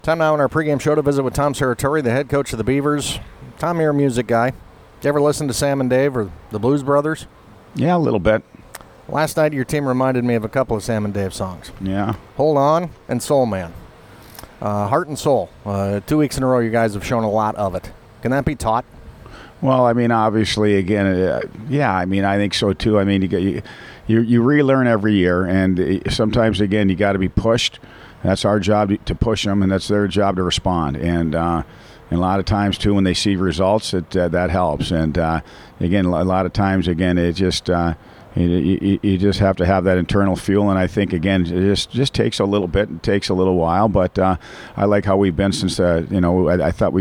Time now in our pregame show to visit with Tom Serratore, the head coach of the Beavers. Tom, you're a music guy. Did you ever listen to Sam and Dave or the Blues Brothers? Yeah, a little bit. Last night, your team reminded me of a couple of Sam and Dave songs. Yeah. Hold On and Soul Man. Heart and Soul. 2 weeks in a row, you guys have shown a lot of it. Can that be taught? Well, I mean, obviously, again, yeah, I mean, I think so too. I mean, you relearn every year, and sometimes, again, you got to be pushed. That's our job to push them, and that's their job to respond. And a lot of times, too, when they see results, that helps. And, again, a lot of times, again, it just you just have to have that internal fuel. And I think, again, it just takes a little bit. It takes a little while. But I like how we've been since, I thought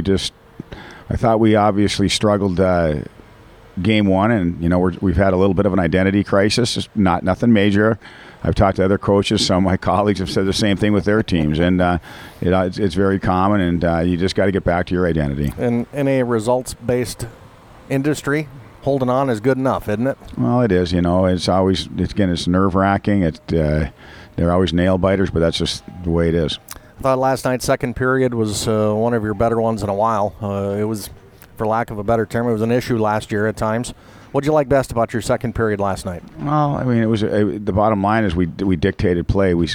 we obviously struggled game one. And, we've had a little bit of an identity crisis. It's nothing major. I've talked to other coaches. Some of my colleagues have said the same thing with their teams, and it's very common. And you just got to get back to your identity. In a results-based industry, holding on is good enough, isn't it? Well, it is. It's nerve-wracking. They're always nail biters, but that's just the way it is. I thought last night's second period was one of your better ones in a while. It was, for lack of a better term, it was an issue last year at times. What did you like best about your second period last night? Well, I mean, the bottom line is we dictated play. We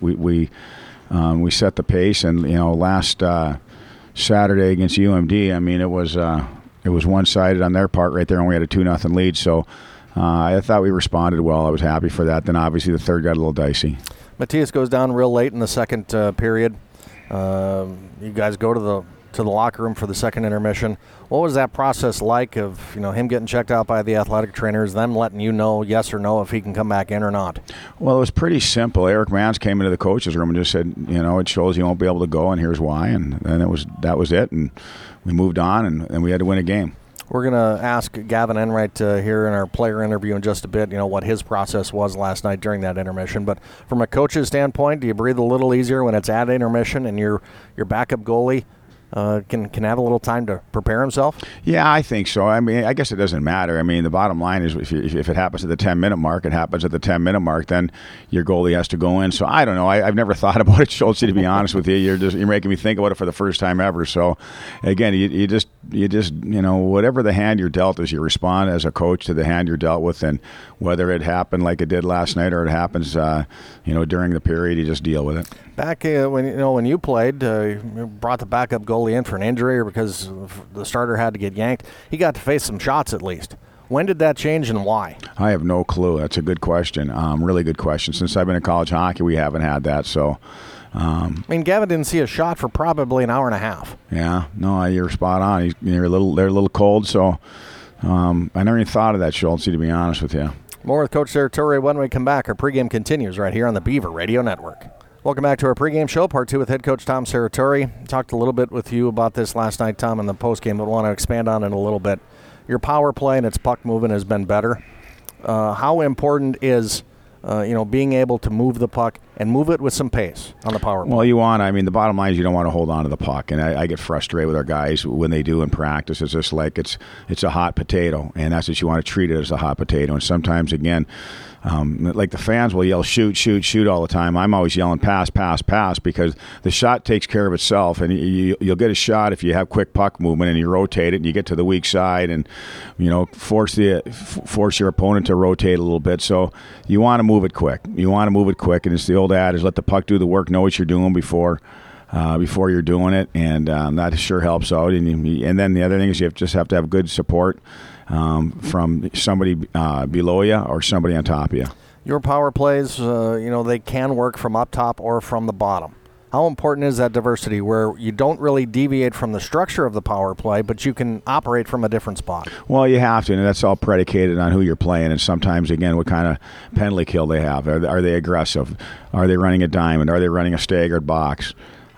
set the pace, and last Saturday against UMD, I mean, it was one-sided on their part right there, and we had a 2-0 lead. So I thought we responded well. I was happy for that. Then obviously the third got a little dicey. Matthias goes down real late in the second period. You guys go to the locker room for the second intermission. What was that process like of him getting checked out by the athletic trainers, them letting you know yes or no if he can come back in or not? Well, it was pretty simple. Eric Mans came into the coach's room and just said, it shows you won't be able to go, and here's why. And that was it, and we moved on, and we had to win a game. We're going to ask Gavin Enright here in our player interview in just a bit, what his process was last night during that intermission. But from a coach's standpoint, do you breathe a little easier when it's at intermission and your backup goalie can have a little time to prepare himself? Yeah, I think so. I mean, I guess it doesn't matter. I mean, the bottom line is if it happens at the 10-minute mark, it happens at the 10-minute mark, then your goalie has to go in. So I don't know. I've never thought about it, Schultz, to be honest with you. You're making me think about it for the first time ever. So, again, you just whatever the hand you're dealt is, you respond as a coach to the hand you're dealt with, and whether it happened like it did last night or it happens, during the period, you just deal with it. Back when you played, you brought the backup goalie in for an injury or because the starter had to get yanked. He got to face some shots at least. When did that change and why? I have no clue. That's a good question. Really good question. Since I've been in college hockey, we haven't had that. So, Gavin didn't see a shot for probably an hour and a half. Yeah, no, you're spot on. They're a little cold. So, I never even thought of that, Schultz, to be honest with you. More with Coach Serratore when we come back. Our pregame continues right here on the Beaver Radio Network. Welcome back to our pregame show, part two with head coach Tom Serratore. Talked a little bit with you about this last night, Tom, in the postgame, but want to expand on it a little bit. Your power play and its puck movement has been better. How important is being able to move the puck and move it with some pace on the power play? Well, the bottom line is you don't want to hold on to the puck, and I get frustrated with our guys when they do in practice. It's just like it's a hot potato, and that's what you want to treat it, as a hot potato. And sometimes, again, like the fans will yell shoot, shoot, shoot all the time. I'm always yelling pass, pass, pass, because the shot takes care of itself, and you'll get a shot if you have quick puck movement and you rotate it and you get to the weak side and force your opponent to rotate a little bit. So you want to move it quick. And it's the old adage, let the puck do the work, know what you're doing before you're doing it, and that sure helps out. And then the other thing is you just have to have good support from somebody below you or somebody on top of you. Your power plays, they can work from up top or from the bottom. How important is that diversity where you don't really deviate from the structure of the power play, but you can operate from a different spot? Well, you have to, and that's all predicated on who you're playing, and sometimes, again, what kind of penalty kill they have. Are they aggressive? Are they running a diamond? Are they running a staggered box?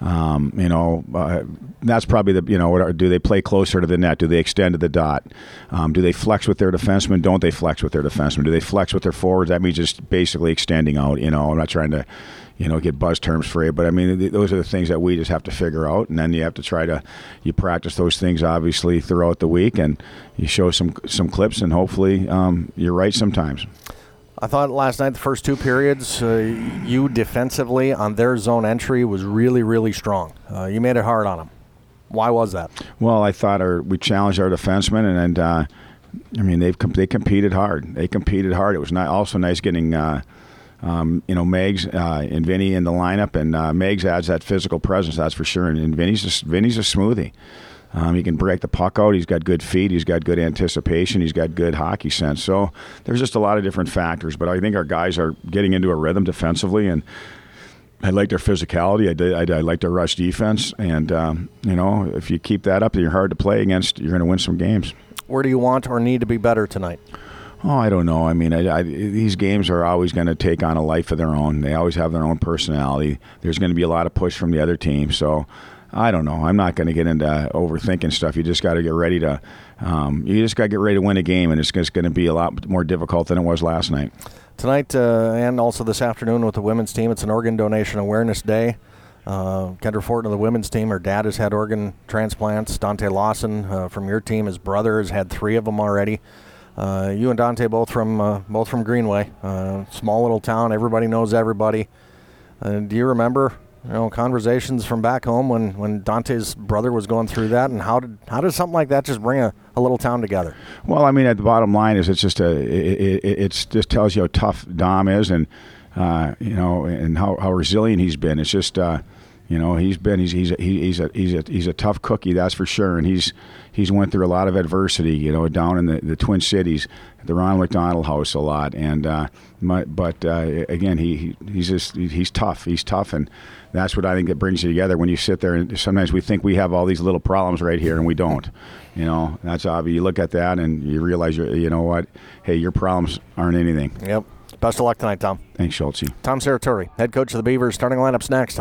That's probably do they play closer to the net? Do they extend to the dot? Do they flex with their defensemen? Don't they flex with their defensemen? Do they flex with their forwards? That means just basically extending out. I'm not trying to, get buzz terms for you, but those are the things that we just have to figure out, and then you have to you practice those things obviously throughout the week, and you show some clips, and hopefully you're right sometimes. I thought last night, the first two periods, you defensively on their zone entry was really, really strong. You made it hard on them. Why was that? Well, I thought we challenged our defensemen, and I mean they competed hard. They competed hard. It was also nice getting Megs and Vinny in the lineup, and Megs adds that physical presence, that's for sure. And Vinny's a smoothie. He can break the puck out. He's got good feet. He's got good anticipation. He's got good hockey sense. So there's just a lot of different factors. But I think our guys are getting into a rhythm defensively, and I like their physicality. I like their rush defense. And, if you keep that up, then you're hard to play against. You're going to win some games. Where do you want or need to be better tonight? Oh, I don't know. I mean, these games are always going to take on a life of their own. They always have their own personality. There's going to be a lot of push from the other team. So I don't know. I'm not going to get into overthinking stuff. You just got to get ready to win a game, and it's just going to be a lot more difficult than it was last night. Tonight and also this afternoon with the women's team, it's an organ donation awareness day. Kendra Fortin of the women's team, her dad has had organ transplants. Dante Lawson from your team, his brother has had 3 of them already. You and Dante both from Greenway, small little town. Everybody knows everybody. Do you remember conversations from back home when Dante's brother was going through that, and how did something like that just bring a little town together? Well, I mean, at the bottom line is it's just it just tells you how tough Dom is, and and how resilient he's been. It's just he's a tough cookie, that's for sure, and he's went through a lot of adversity, down in the Twin Cities, at the Ronald McDonald House a lot, and again, he's tough. He's tough, and that's what I think that brings you together when you sit there. And sometimes we think we have all these little problems right here, and we don't. That's obvious. You look at that and you realize, hey, your problems aren't anything. Yep. Best of luck tonight, Tom. Thanks, Schultze. Tom Serratore, head coach of the Beavers. Starting lineups next.